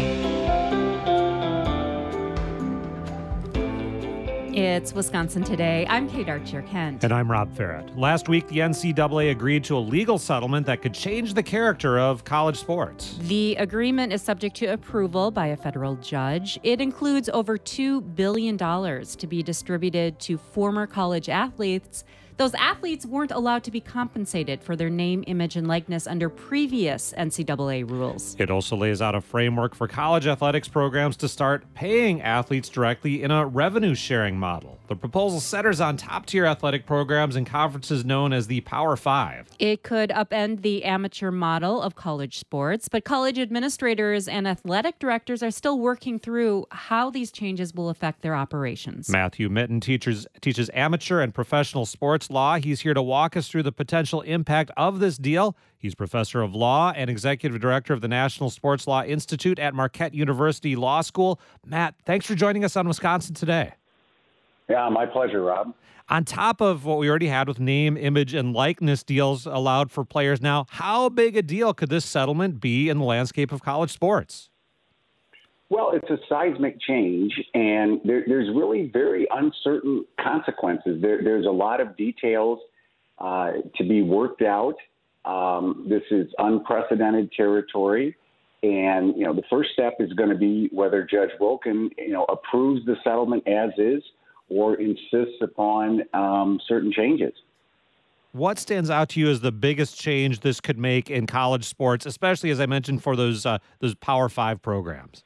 It's Wisconsin Today. I'm Kate Archer-Kent. And I'm Rob Farrett. Last week, the NCAA agreed to a legal settlement that could change the character of college sports. The agreement is subject to approval by a federal judge. It includes over $2 billion to be distributed to former college athletes. Those athletes weren't allowed to be compensated for their name, image, and likeness under previous NCAA rules. It also lays out a framework for college athletics programs to start paying athletes directly in a revenue-sharing model. The proposal centers on top-tier athletic programs and conferences known as the Power Five. It could upend the amateur model of college sports, but college administrators and athletic directors are still working through how these changes will affect their operations. Matthew Mitten teaches amateur and professional sports law. He's here to walk us through the potential impact of this deal. He's professor of law and executive director of the National Sports Law Institute at Marquette University Law School. Matt, thanks for joining us on Wisconsin Today. Yeah, my pleasure, Rob. On top of what we already had with name, image, and likeness deals allowed for players now, how big a deal could this settlement be in the landscape of college sports? Well, it's a seismic change, and there's really very uncertain consequences. There's a lot of details to be worked out. This is unprecedented territory, and the first step is going to be whether Judge Wilken approves the settlement as is or insists upon certain changes. What stands out to you as the biggest change this could make in college sports, especially, as I mentioned, for those Power Five programs?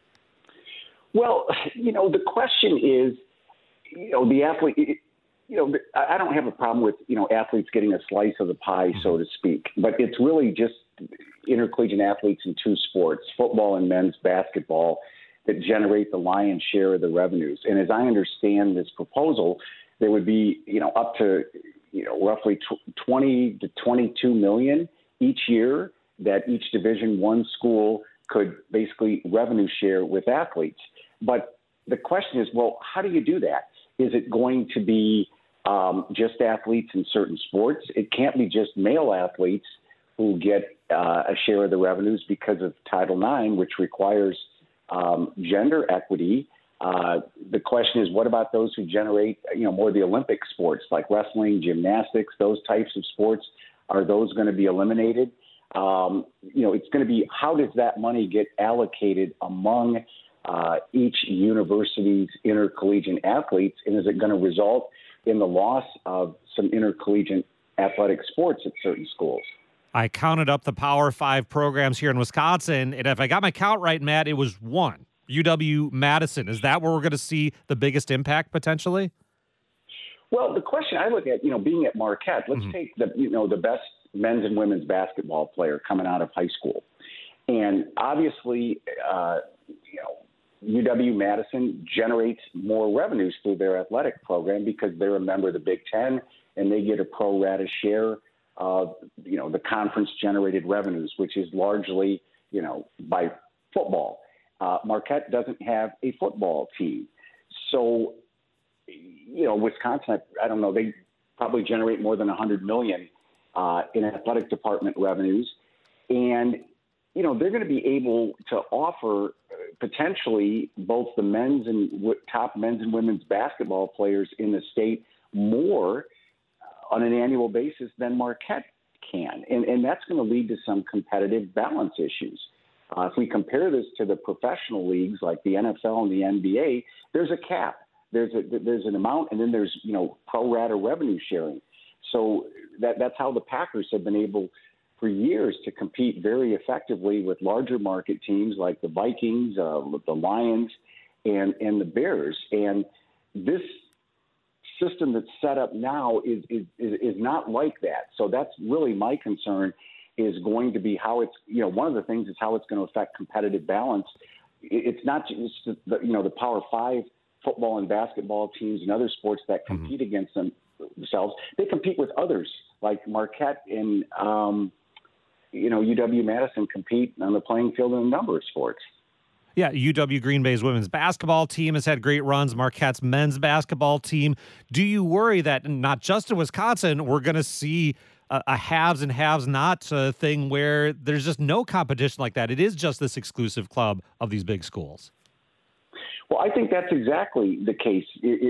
Well, the question is, the athlete, I don't have a problem with, athletes getting a slice of the pie, so to speak, but it's really just intercollegiate athletes in two sports, football and men's basketball, that generate the lion's share of the revenues. And as I understand this proposal, there would be, up to, roughly 20 to 22 million each year that each Division I school could basically revenue share with athletes. But the question is, well, how do you do that? Is it going to be just athletes in certain sports? It can't be just male athletes who get a share of the revenues because of Title IX, which requires gender equity. The question is, what about those who generate, more of the Olympic sports like wrestling, gymnastics, those types of sports? Are those going to be eliminated? It's going to be, how does that money get allocated among each university's intercollegiate athletes, and is it going to result in the loss of some intercollegiate athletic sports at certain schools? I counted up the Power Five programs here in Wisconsin, and if I got my count right, Matt, it was one. UW-Madison. Is that where we're going to see the biggest impact potentially? Well, the question I look at, being at Marquette, let's take the best men's and women's basketball player coming out of high school. And obviously, UW-Madison generates more revenues through their athletic program because they're a member of the Big Ten and they get a pro rata share of, the conference-generated revenues, which is largely, by football. Marquette doesn't have a football team. So, Wisconsin, I don't know, they probably generate more than $100 million in athletic department revenues. And, they're going to be able to offer potentially both the top men's and women's basketball players in the state more on an annual basis than Marquette can. And that's going to lead to some competitive balance issues. If we compare this to the professional leagues like the NFL and the NBA, there's a cap. There's an amount, and then there's, pro rata revenue sharing. So that's how the Packers have been able for years to compete very effectively with larger market teams like the Vikings, the Lions, and the Bears. And this system that's set up now is not like that. So that's really my concern, is going to be how it's, one of the things is how it's going to affect competitive balance. It's not just the Power Five football and basketball teams and other sports that compete against themselves. They compete with others like Marquette and, UW-Madison compete on the playing field in a number of sports. Yeah, UW Green Bay's women's basketball team has had great runs. Marquette's men's basketball team. Do you worry that not just in Wisconsin, we're going to see a haves and haves not thing where there's just no competition like that. It is just this exclusive club of these big schools. Well, I think that's exactly the case.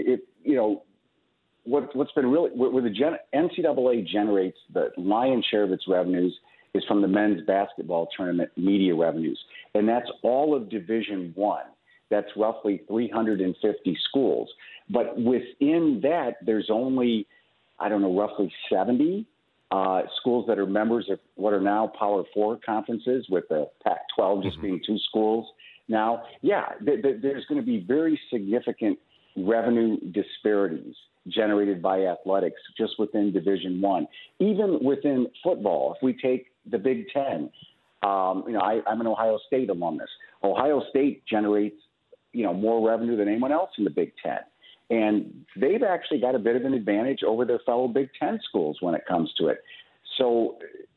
What's been really where the NCAA generates the lion's share of its revenues is from the men's basketball tournament media revenues, and that's all of Division I. That's roughly 350 schools. But within that, there's only, roughly 70 schools that are members of what are now Power Four conferences, with the Pac-12 just being 2 schools. Now, there's going to be very significant revenue disparities generated by athletics just within Division I. Even within football, if we take the Big Ten, I'm an Ohio State alumnus. Ohio State generates, more revenue than anyone else in the Big Ten. And they've actually got a bit of an advantage over their fellow Big Ten schools when it comes to it. So,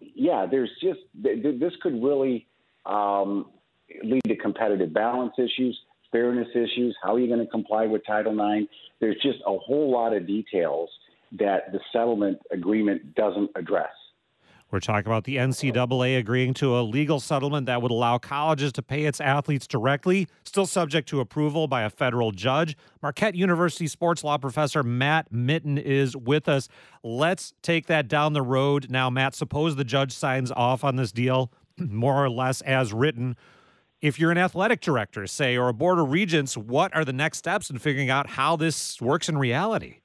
this could really lead to competitive balance issues, fairness issues. How are you going to comply with Title IX? There's just a whole lot of details that the settlement agreement doesn't address. We're talking about the NCAA agreeing to a legal settlement that would allow colleges to pay its athletes directly, still subject to approval by a federal judge. Marquette University sports law professor Matt Mitten is with us. Let's take that down the road. Now, Matt, suppose the judge signs off on this deal, more or less as written. If you're an athletic director, say, or a board of regents, what are the next steps in figuring out how this works in reality?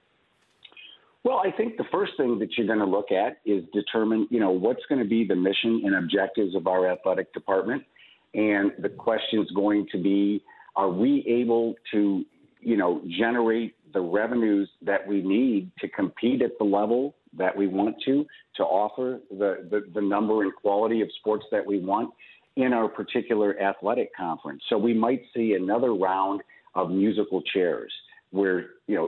Well, I think the first thing that you're going to look at is determine, what's going to be the mission and objectives of our athletic department. And the question is going to be, are we able to, generate the revenues that we need to compete at the level that we want to offer the number and quality of sports that we want in our particular athletic conference? So we might see another round of musical chairs where,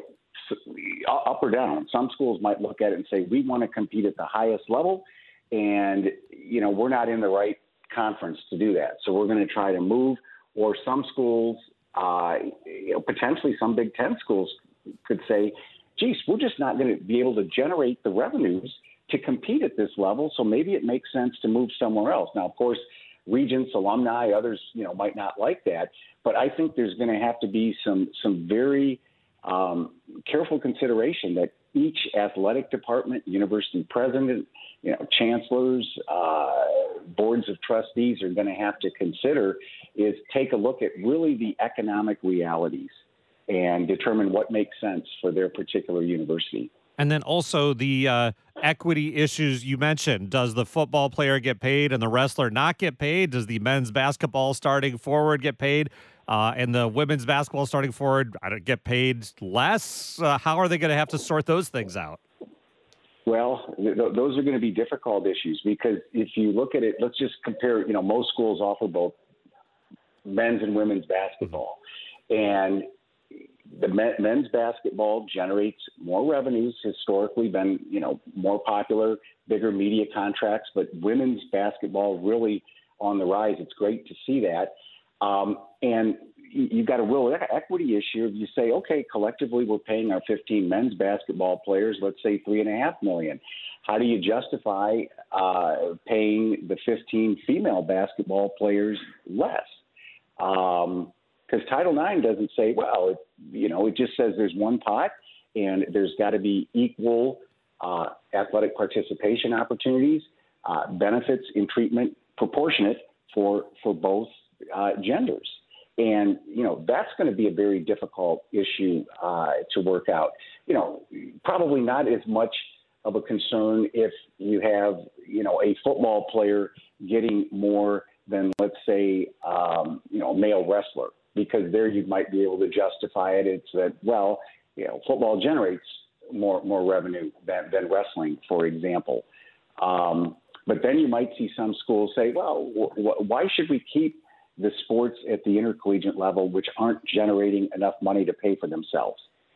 up or down. Some schools might look at it and say, we want to compete at the highest level, and, we're not in the right conference to do that. So we're going to try to move. Or some schools, potentially some Big Ten schools could say, geez, we're just not going to be able to generate the revenues to compete at this level, so maybe it makes sense to move somewhere else. Now, of course, regents, alumni, others, might not like that, but I think there's going to have to be some very careful consideration that each athletic department, university president, chancellors, boards of trustees are going to have to consider is take a look at really the economic realities and determine what makes sense for their particular university. And then also the equity issues you mentioned. Does the football player get paid and the wrestler not get paid? Does the men's basketball starting forward get paid? And the women's basketball starting forward get paid less? How are they going to have to sort those things out? Well, those are going to be difficult issues because if you look at it, let's just compare, most schools offer both men's and women's basketball. And the men's basketball generates more revenues, historically been, more popular, bigger media contracts, but women's basketball really on the rise. It's great to see that. And you've got a real equity issue. If you say, okay, collectively we're paying our 15 men's basketball players, let's say $3.5 million. How do you justify paying the 15 female basketball players less? Because Title IX doesn't say, well, it just says there's one pot and there's got to be equal athletic participation opportunities, benefits and treatment proportionate for both genders. And, that's going to be a very difficult issue to work out. Probably not as much of a concern if you have, a football player getting more than, let's say, a male wrestler, because there you might be able to justify it. It's that, well, football generates more revenue than wrestling, for example. But then you might see some schools say, well, why should we keep the sports at the intercollegiate level, which aren't generating enough money to pay for themselves?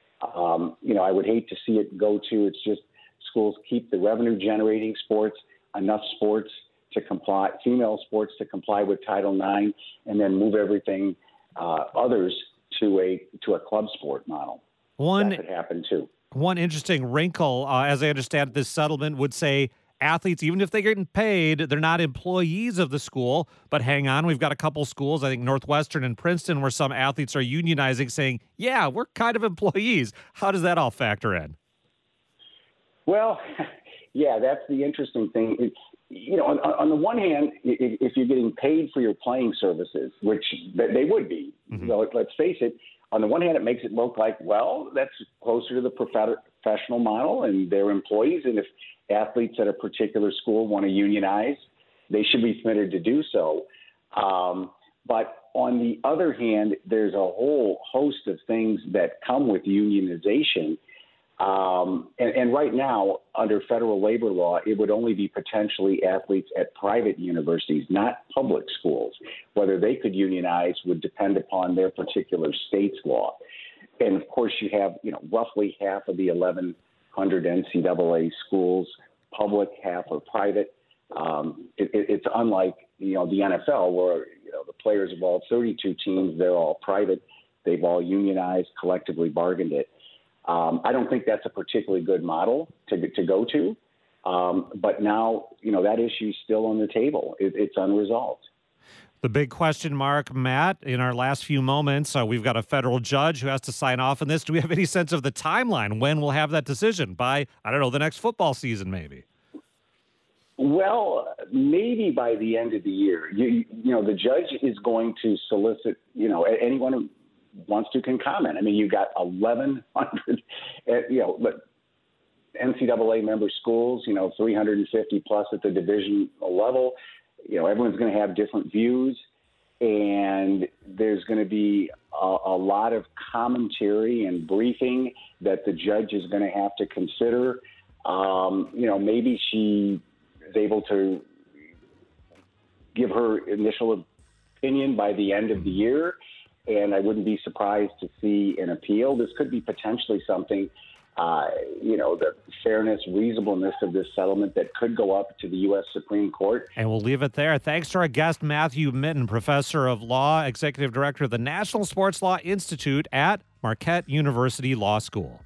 I would hate to see it go to, it's just schools keep the revenue generating sports, enough sports to comply, female sports to comply with Title IX, and then move everything others to a club sport model. That could happen too. One interesting wrinkle, as I understand it, this settlement would say athletes, even if they're getting paid, they're not employees of the school. But hang on, we've got a couple schools, I think Northwestern and Princeton, where some athletes are unionizing, saying, yeah, we're kind of employees. How does that all factor in? Well, yeah, that's the interesting thing. On the one hand, if you're getting paid for your playing services, which they would be, let's face it, on the one hand, it makes it look like, well, that's closer to the professional model and their employees. And if athletes at a particular school want to unionize, they should be permitted to do so. But on the other hand, there's a whole host of things that come with unionization. And right now, under federal labor law, it would only be potentially athletes at private universities, not public schools. Whether they could unionize would depend upon their particular state's law. And of course, you have, roughly half of the 1,100 NCAA schools, public, half are private. It's unlike, the NFL, where, the players of all 32 teams, they're all private. They've all unionized, collectively bargained it. I don't think that's a particularly good model to go to. But now, that issue's still on the table. It's unresolved. The big question mark, Matt, in our last few moments, we've got a federal judge who has to sign off on this. Do we have any sense of the timeline? When we'll have that decision? By, I don't know, the next football season, maybe? Well, maybe by the end of the year. The judge is going to solicit, anyone who wants to can comment. I mean, you got 1,100, NCAA member schools, 350 plus at the division level. Everyone's going to have different views, and there's going to be a lot of commentary and briefing that the judge is going to have to consider. Maybe she is able to give her initial opinion by the end of the year. And I wouldn't be surprised to see an appeal. This could be potentially something, the fairness, reasonableness of this settlement that could go up to the U.S. Supreme Court. And we'll leave it there. Thanks to our guest, Matthew Minton, professor of law, executive director of the National Sports Law Institute at Marquette University Law School.